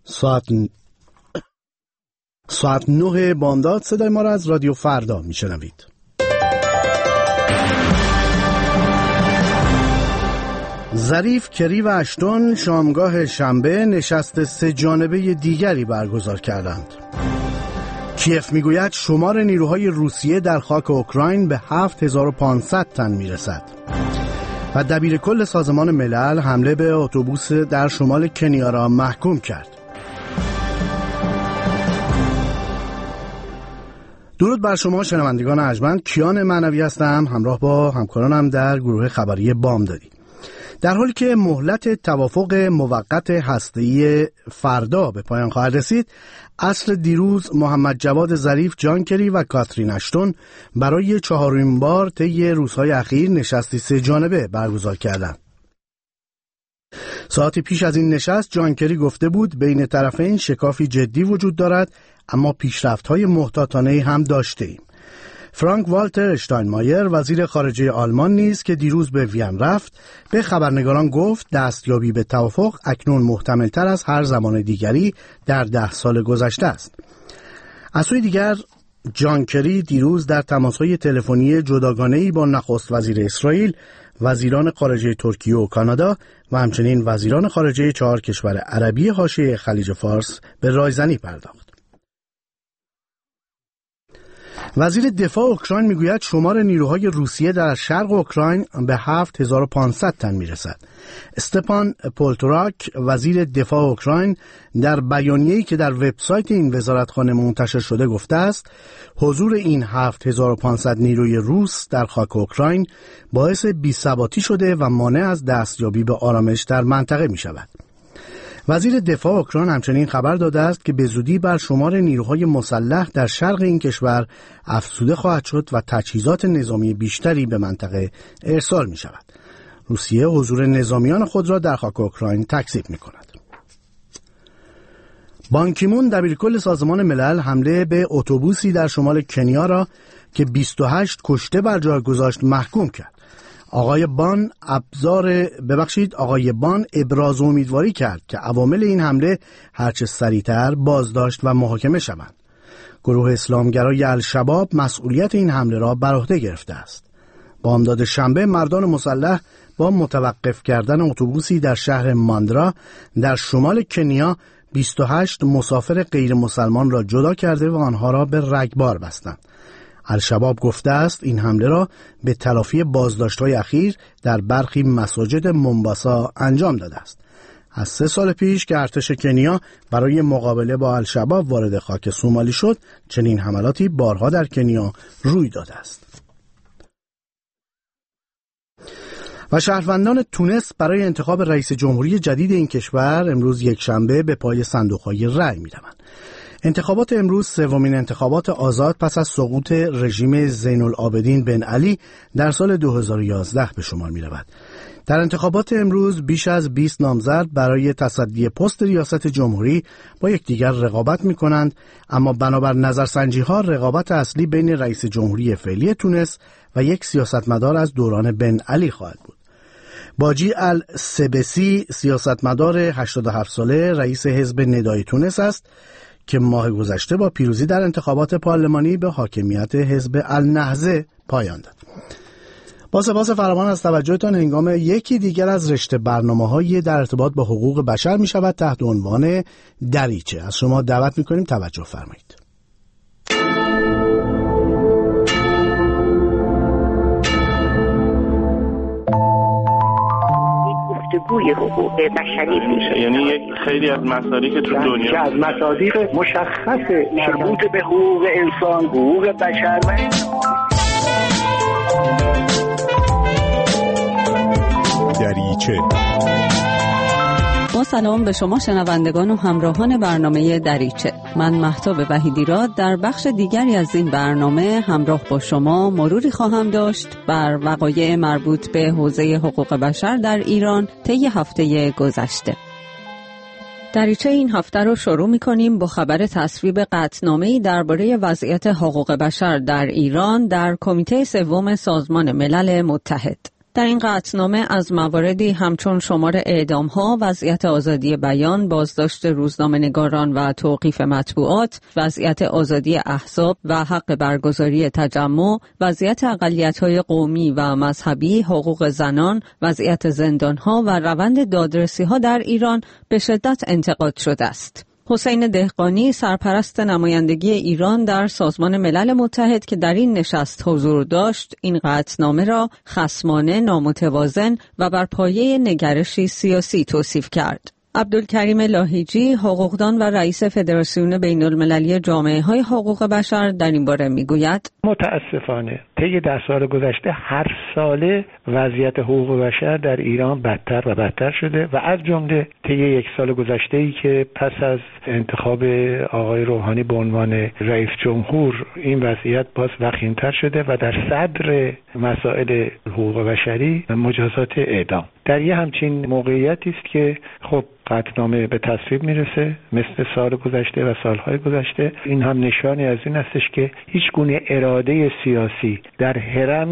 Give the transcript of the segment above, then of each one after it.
ساعت 9 بامداد صدای ما را از رادیو فردا میشنوید. ظریف، کری و اشتون شامگاه شنبه نشست 3 جانبه دیگری برگزار کردند. کیف میگوید شمار نیروهای روسیه در خاک اوکراین به 7500 تن میرسد. و دبیرکل سازمان ملل حمله به اتوبوس در شمال کنیا را محکوم کرد. درود بر شما شنوندگان ارجمند، کیان معنوی هستم، همراه با همکارانم در گروه خبری بامدادی. در حالی که مهلت توافق موقت هسته‌ای فردا به پایان خواهد رسید، عصر دیروز محمد جواد ظریف، جان کری و کاترین اشتون برای 4مین بار طی روزهای اخیر نشستی 3 جانبه برگزار کردند. ساعتی پیش از این نشست جان کری گفته بود بین طرفین شکافی جدی وجود دارد، اما پیشرفت‌های محتاطانه‌ای هم داشته‌ایم. فرانک والتر اشتاینمایر وزیر خارجه آلمان نیز که دیروز به وین رفت به خبرنگاران گفت دستیابی به توافق اکنون محتمل‌تر از هر زمان دیگری در 10 سال گذشته است. از سوی دیگر جان کری دیروز در تماس‌های تلفنی جداگانه‌ای با نخست وزیر اسرائیل، وزیران خارجه ترکیه و کانادا و همچنین وزیران خارجه 4 کشور عربی حاشیه خلیج فارس به رایزنی پرداخت. وزیر دفاع اوکراین میگوید شمار نیروهای روسیه در شرق اوکراین به 7500 تن میرسد. استپان پولتوراک وزیر دفاع اوکراین در بیانیه‌ای که در وبسایت این وزارتخانه منتشر شده گفته است حضور این 7500 نیروی روس در خاک اوکراین باعث بی‌ثباتی شده و مانع از دستیابی به آرامش در منطقه می شود. وزیر دفاع اوکراین همچنین خبر داده است که به زودی بر شمار نیروهای مسلح در شرق این کشور افزوده خواهد شد و تجهیزات نظامی بیشتری به منطقه ارسال می شود. روسیه حضور نظامیان خود را در خاک اوکراین تکذیب می کند. بان کی مون دبیرکل سازمان ملل حمله به اتوبوسی در شمال کنیا را که 28 کشته بر جای گذاشت محکوم کرد. آقای بان ابراز امیدواری کرد که عوامل این حمله هرچه سریعتر بازداشت و محاکمه شوند. گروه اسلامگرای الشباب مسئولیت این حمله را بر عهده گرفته است. بامداد شنبه مردان مسلح با متوقف کردن اتوبوسی در شهر ماندرا در شمال کنیا 28 مسافر غیر مسلمان را جدا کرده و آنها را به رگبار بستند. الشباب گفته است این حمله را به تلافی بازداشت‌های اخیر در برخی مساجد مومباسا انجام داده است. از 3 سال پیش که ارتش کنیا برای مقابله با الشباب وارد خاک سومالی شد، چنین حملاتی بارها در کنیا روی داده است. و شهروندان تونس برای انتخاب رئیس جمهوری جدید این کشور امروز یکشنبه به پای صندوق‌های رأی می‌روند. انتخابات امروز 3مین انتخابات آزاد پس از سقوط رژیم زین العابدین بن علی در سال 2011 به شمار می رود. در انتخابات امروز بیش از 20 نامزد برای تصدی پست ریاست جمهوری با یکدیگر رقابت می کنند، اما بنابر نظرسنجی ها رقابت اصلی بین رئیس جمهوری فعلی تونس و یک سیاستمدار از دوران بن علی خواهد بود. باجی السبسی سیاستمدار 87 ساله رئیس حزب ندای تونس است که ماه گذشته با پیروزی در انتخابات پارلمانی به حاکمیت حزب النهضه پایان داد. با سپاس فراوان از توجهتان هنگام یکی دیگر از رشته برنامه‌های در ارتباط با حقوق بشر می شود تحت عنوان دریچه. از شما دعوت می کنیم توجه فرمایید. گفتگوی حقوق بشری میشه، یعنی یک خیلی از مصادیق که تو دنیا از مصادیق مشخص مربوط به حقوق انسان، حقوق بشر دریچه. با سلام به شما شنوندگان و همراهان برنامه دریچه. من مهتاب وحیدی‌راد در بخش دیگری از این برنامه همراه با شما مروری خواهم داشت بر وقایع مربوط به حوزه حقوق بشر در ایران طی هفته گذشته. دریچه این هفته رو شروع می‌کنیم با خبر تصویب قطعنامه‌ای درباره وضعیت حقوق بشر در ایران در کمیته 3 سازمان ملل متحد. در این قطعنامه از مواردی همچون شمار اعدام‌ها، وضعیت آزادی بیان، بازداشت روزنامه‌نگاران و توقیف مطبوعات، وضعیت آزادی احزاب و حق برگزاری تجمع، وضعیت اقلیت‌های قومی و مذهبی، حقوق زنان، وضعیت زندان‌ها و روند دادرسی‌ها در ایران به شدت انتقاد شده است. حسین دهقانی سرپرست نمایندگی ایران در سازمان ملل متحد که در این نشست حضور داشت، این قطعنامه را خصمانه، نامتوازن و بر پایه نگرشی سیاسی توصیف کرد. عبدالکریم لاهیجی، حقوقدان و رئیس فدراسیون بین المللی جامعه های حقوق بشر در این باره میگوید: متاسفانه طی 10 سال گذشته هر ساله وضعیت حقوق بشر در ایران بدتر و بدتر شده و از جمله طی 1 سال گذشته‌ای که پس از انتخاب آقای روحانی به عنوان رئیس جمهور این وضعیت باز وخیم‌تر شده و در صدر مسائل حقوق بشری مجازات اعدام. در یه همچین موقعیتی است که خب قطعنامه به تصویب میرسه مثل سال گذشته و سالهای گذشته. این هم نشانی از این استش که هیچ گونه اراده سیاسی در حرم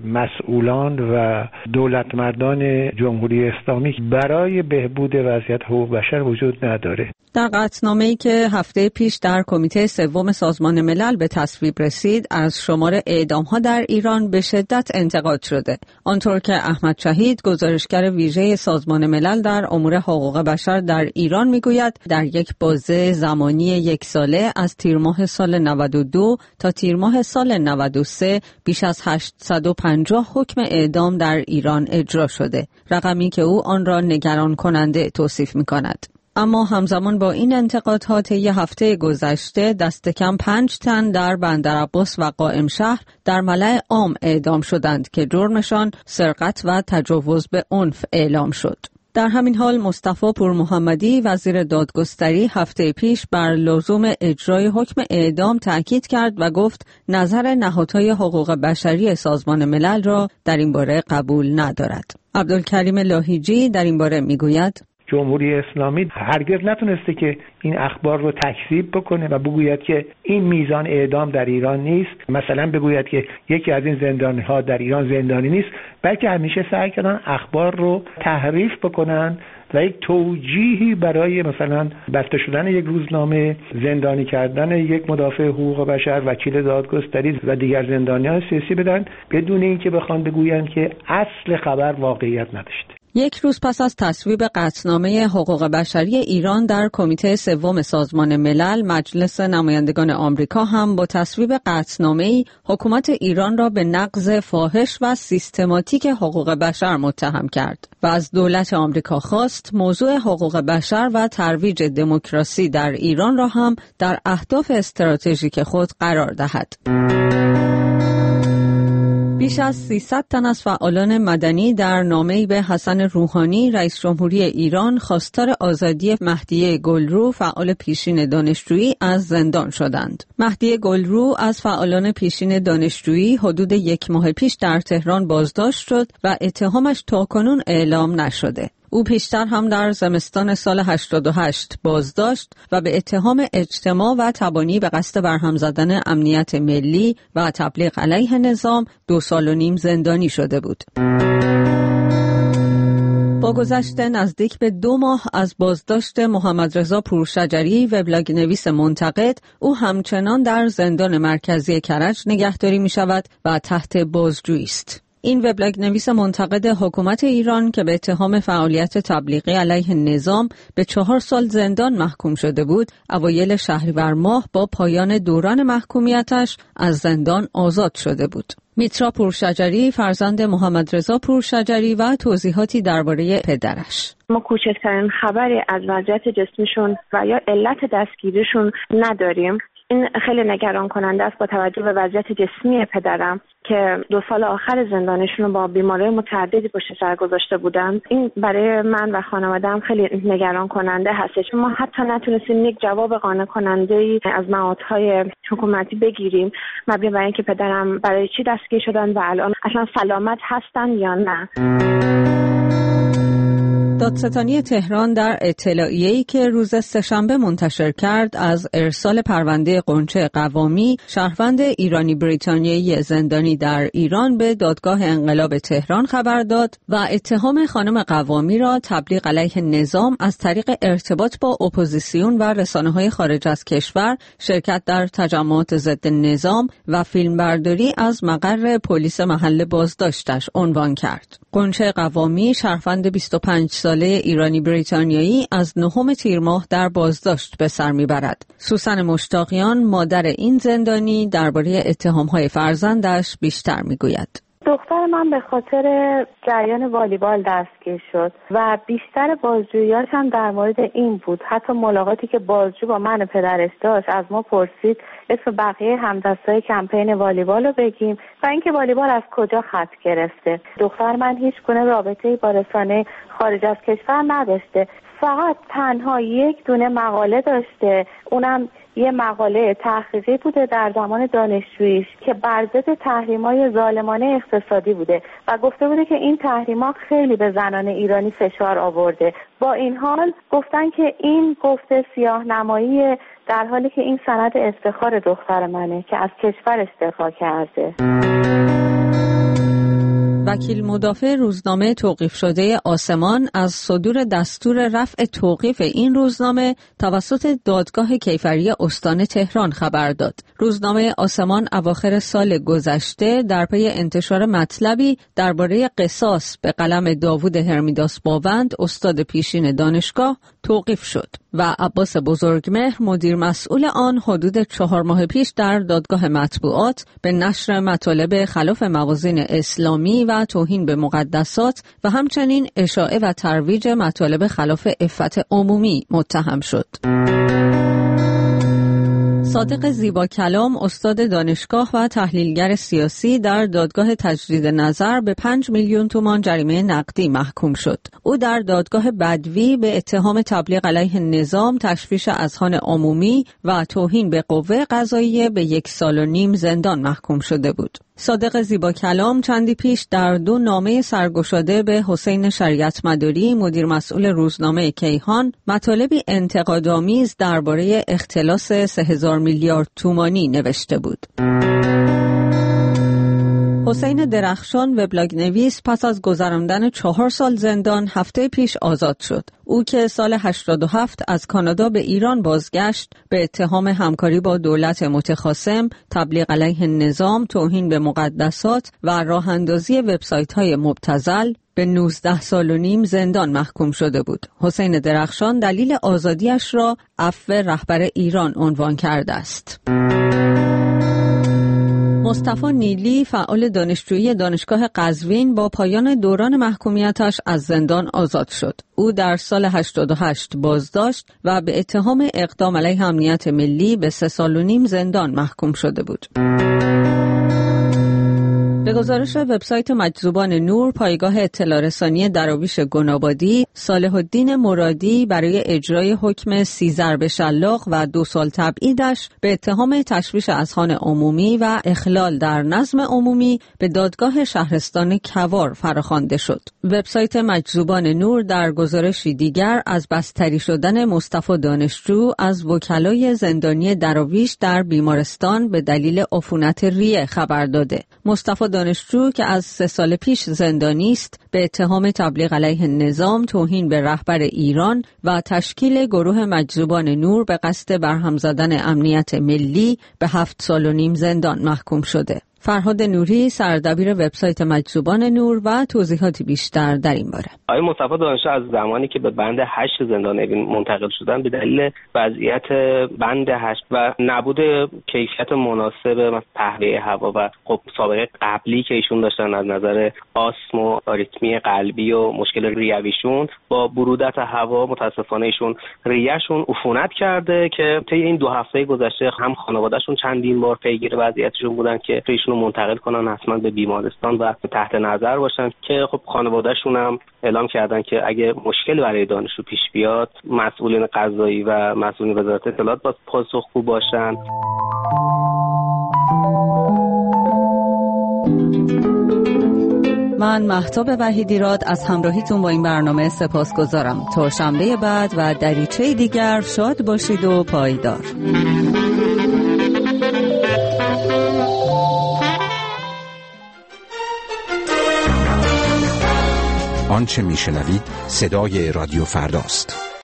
مسئولان و دولتمردان جمهوری اسلامی برای بهبود وضعیت حقوق بشر وجود نداره. در قطعنامه‌ای که هفته پیش در کمیته سوم سازمان ملل به تصویب رسید، از شمار اعدام‌ها در ایران به شدت انتقاد شده. آنطور که احمد شهید، گزارشگر ویژه سازمان ملل در امور حقوق بشر در ایران میگوید، در یک بازه زمانی 1 ساله از تیر ماه سال 92 تا تیر ماه سال 93 بیش از 850 حکم اعدام در ایران اجرا شده، رقمی که او آن را نگران کننده توصیف می‌کند. اما همزمان با این انتقادها طی هفته گذشته دست کم 5 تن در بندرعباس و قائم شهر در ملأ عام اعدام شدند که جرمشان سرقت و تجاوز به عنف اعلام شد. در همین حال مصطفی پورمحمدی وزیر دادگستری هفته پیش بر لزوم اجرای حکم اعدام تاکید کرد و گفت نظر نهادهای حقوق بشری سازمان ملل را در این باره قبول ندارد. عبدالکریم لاهیجی در این باره میگوید: جمهوری اسلامی هرگز نتونسته که این اخبار رو تکذیب بکنه و بگوید که این میزان اعدام در ایران نیست، مثلا بگوید که یکی از این زندانی‌ها در ایران زندانی نیست، بلکه همیشه سعی کردن اخبار رو تحریف بکنن و یک توجیهی برای مثلا بسته شدن یک روزنامه، زندانی کردن یک مدافع حقوق بشر، وکیل دادگستری و دیگر زندانیان سیاسی بدن، بدون اینکه بخوان بگویند که اصل خبر واقعیت نداشته. 1 روز پس از تصویب قطعنامه حقوق بشری ایران در کمیته سوم سازمان ملل، مجلس نمایندگان آمریکا هم با تصویب قطعنامه‌ای حکومت ایران را به نقض فاحش و سیستماتیک حقوق بشر متهم کرد و از دولت آمریکا خواست موضوع حقوق بشر و ترویج دموکراسی در ایران را هم در اهداف استراتژیک خود قرار دهد. بیش از 300 تن از فعالان مدنی در نامه‌ای به حسن روحانی رئیس جمهوری ایران خواستار آزادی مهدیه گلرو، فعال پیشین دانشجویی، از زندان شدند. مهدیه گلرو از فعالان پیشین دانشجویی حدود 1 ماه پیش در تهران بازداشت شد و اتهامش تاکنون اعلام نشده. او پیشتر هم در زمستان سال 88 بازداشت و به اتهام اجتماع و تبانی به قصد برهم زدن امنیت ملی و تبلیغ علیه نظام 2.5 سال زندانی شده بود. با گذشت نزدیک به 2 ماه از بازداشت محمدرضا پورشجری، وبلاگ نویس منتقد، او همچنان در زندان مرکزی کرج نگهداری می شود و تحت بازجویی است. این وبلاگ نویس منتقد حکومت ایران که به اتهام فعالیت تبلیغی علیه نظام به 4 سال زندان محکوم شده بود، اوایل شهریور ماه با پایان دوران محکومیتش از زندان آزاد شده بود. میترا پورشجری فرزند محمدرضا پورشجری و توضیحاتی درباره پدرش: ما کوچکترین خبری از وضعیت جسمیشون و یا علت دستگیریشون نداریم. این خیلی نگران کننده است با توجه به وضعیت جسمی پدرم که 2 سال آخر زندانشون رو با بیماری متعددی پشت سر گذاشته بودن. این برای من و خانواده‌ام خیلی نگران کننده هستش. ما حتی نتونستیم یک جواب قانع کننده‌ای از نهادهای حکومتی بگیریم مبنی بر اینکه پدرم برای چی دستگیر شدن و الان اصلا سلامت هستن یا نه. دادستانی تهران در اطلاعیه‌ای که روز سه‌شنبه منتشر کرد از ارسال پرونده غنچه قوامی، شهروند ایرانی بریتانیایی زندانی در ایران به دادگاه انقلاب تهران خبر داد و اتهام خانم قوامی را تبلیغ علیه نظام از طریق ارتباط با اپوزیسیون و رسانه‌های خارج از کشور، شرکت در تجمعات ضد نظام و فیلمبرداری از مقر پلیس محل بازداشتش عنوان کرد. غنچه قوامی شهروند 25 ساله ایرانی بریتانیایی از 9 تیر ماه در بازداشت به سر میبرد. سوسن مشتاقیان مادر این زندانی درباره اتهام‌های فرزندش بیشتر میگوید. دختر من به خاطر جریان والیبال دستگیر شد و بیشتر بازجوییاش هم در مورد این بود. حتی ملاقاتی که بازجو با من پدرش داشت از ما پرسید اسم بقیه همدستای کمپین والیبال رو بگیم و اینکه والیبال از کجا خط گرفته. دختر من هیچ گونه رابطه‌ای با رسانه خارج از کشور نداشته، فقط تنها یک دونه مقاله داشته، اونم یه مقاله تحقیقی بوده در زمان دانشجوییش که بر ضد تحریم‌های ظالمانه اقتصادی بوده و گفته بوده که این تحریم‌ها خیلی به زنان ایرانی فشار آورده. با این حال گفتن که این گفته سیاه‌نمایی، در حالی که این سند افتخار دختر منه که از کشورش دفاع کرده. وکیل مدافع روزنامه توقیف شده آسمان از صدور دستور رفع توقیف این روزنامه توسط دادگاه کیفری استان تهران خبر داد. روزنامه آسمان اواخر سال گذشته در پی انتشار مطلبی درباره قصاص به قلم داوود هرمیداس باوند، استاد پیشین دانشگاه، توقیف شد و عباس بزرگمهر، مدیر مسئول آن، حدود 4 ماه پیش در دادگاه مطبوعات به نشر مطالب خلاف موازین اسلامی و توهین به مقدسات و همچنین اشاعه و ترویج مطالب خلاف عفت عمومی متهم شد. صادق زیبا کلام، استاد دانشگاه و تحلیلگر سیاسی، در دادگاه تجدید نظر به 5 میلیون تومان جریمه نقدی محکوم شد. او در دادگاه بدوی به اتهام تبلیغ علیه نظام، تشویش اذهان عمومی و توهین به قوه قضاییه به 1.5 سال زندان محکوم شده بود. صادق زیبا کلام چندی پیش در 2 نامه سرگشاده به حسین شریعت مداری، مدیر مسئول روزنامه کیهان، مطالبی انتقادآمیز درباره اختلاس 3000 میلیارد تومانی نوشته بود. حسین درخشان، وبلاگ نویس، پس از گذراندن 4 سال زندان هفته پیش آزاد شد. او که سال 87 از کانادا به ایران بازگشت، به اتهام همکاری با دولت متخاصم، تبلیغ علیه نظام، توهین به مقدسات و راه اندازی وبسایت‌های مبتذل به 19 سال و نیم زندان محکوم شده بود. حسین درخشان دلیل آزادیش را عفو رهبر ایران عنوان کرده است. مصطفی نیلی، فعال دانشجویی دانشگاه قزوین، با پایان دوران محکومیتش از زندان آزاد شد. او در سال 88 بازداشت و به اتهام اقدام علیه امنیت ملی به 3 سال و نیم زندان محکوم شده بود. به گزارش وبسایت مجذوبان نور، پایگاه اطلاع رسانی دراویش گنابادی، صالح الدین مرادی برای اجرای حکم 30 ضرب شلاق و 2 سال تبعیدش به اتهام تشویش اذهان عمومی و اخلال در نظم عمومی به دادگاه شهرستان کوار فراخوانده شد. وبسایت مجذوبان نور در گزارشی دیگر از بستری شدن مصطفی دانشجو از وکلای زندانی دراویش در بیمارستان به دلیل عفونت ریه خبر داده. مصطفی دانشجو که از 3 سال پیش زندانی است، به اتهام تبلیغ علیه نظام، توهین به رهبر ایران و تشکیل گروه مجذوبان نور به قصد برهم زدن امنیت ملی به 7 سال و نیم زندان محکوم شده. فرهاد نوری، سردبیر وبسایت مجذوبان نور، و توضیحاتی بیشتر در این باره. آقای مصطفی دانشجو از زمانی که به بند 8 زندان اوین منتقل شدن به دلیل وضعیت بند 8 و نبود کیفیت مناسب تهویه هوا و خب سابقه قبلی که ایشون داشتن از نظر آسم و آریتمی قلبی و مشکل ریویشون، با برودت هوا متاسفانه ایشون ریهشون عفونت کرده که طی این 2 هفته گذشته هم خانواده‌شون چندین بار پیگیر وضعیتشون بودن که ایشون رو منتقل کنن حتما به بیمارستان و تحت نظر باشن، که خب خانواده‌شون هم اعلام کردن که اگه مشکلی برای دانشجو پیش بیاد مسئولین قضایی و مسئولین وزارت اطلاعات باید پاسخگو باشن. من مهتاب وحیدیراد از همراهیتون با این برنامه سپاسگزارم. تا شنبه بعد و دریچه دیگر شاد باشید و پایدار. آنچه میشنوید صدای رادیو فرداست.